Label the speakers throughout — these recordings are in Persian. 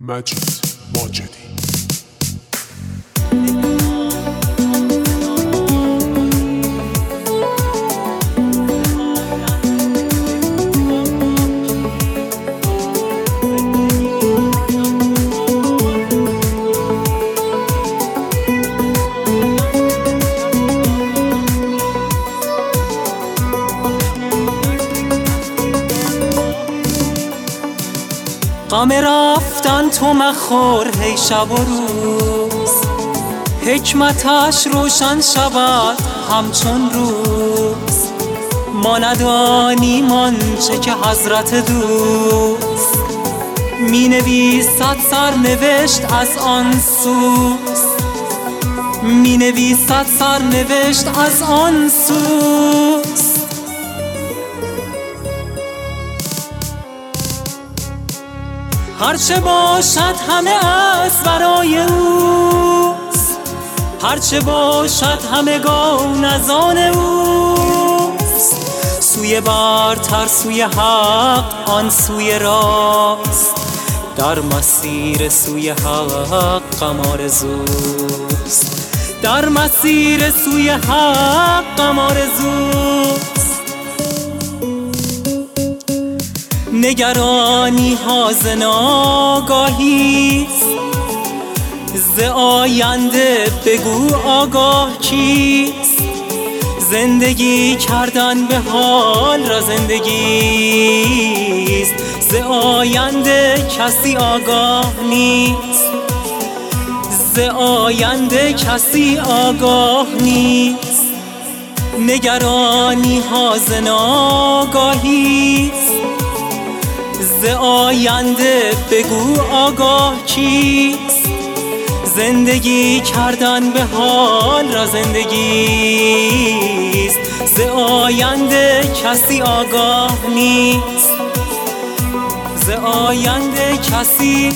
Speaker 1: مجید ماجدی.
Speaker 2: غم رفتن تو مخور هی شب و روز، حکمتش روشن شود همچون روز. ما ندانیم آنچه که حضرت دوست می نویسد سرنوشت از آن سوز، می نویسد سرنوشت از آن سوز. هرچه باشد همه از برای اوست، هرچه باشد همگان از آن اوست. سوی برتر سوی حق آن سوی راست، در مسیر سوی حق غم آرزوست، در مسیر سوی حق غم آرزوست. نگرانی ها ز ناگاهیست، ز آینده بگو آگاه کیست. زندگی کردن به حال را زندگیست، ز آینده کسی آگاه نیست، ز آینده کسی آگاه نیست. نگرانی ها ز ناگاهیست، ز آینده بگو آگاه کیست. زندگی کردن به حال را زندگیست، ز آینده کسی آگاه نیست، ز آینده کسی.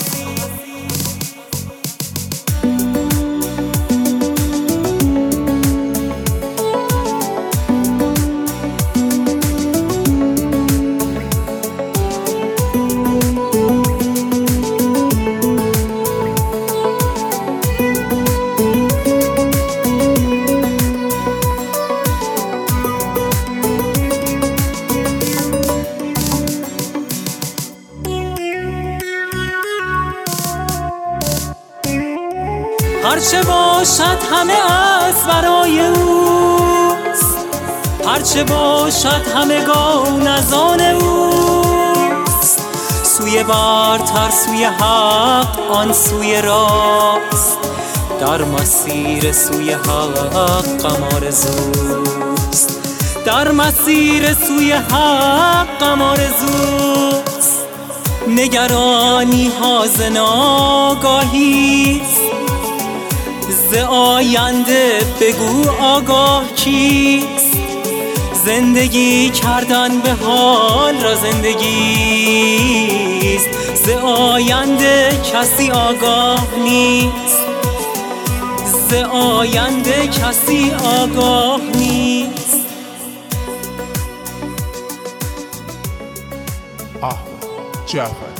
Speaker 2: هرچه باشد همه از برای اوست، هرچه باشد همگان از آن اوست. سوی برتر سوی حق آن سوی راست، در مسیر سوی حق غم آرزوست، در مسیر سوی حق غم آرزوست. نگرانی ها ز ناگاهیست، ز آینده بگو آگاه کیست. زندگی کردن به حال را زندگیست، ز آینده کسی آگاه نیست، ز آینده کسی آگاه نیست.
Speaker 1: احمد جعفری.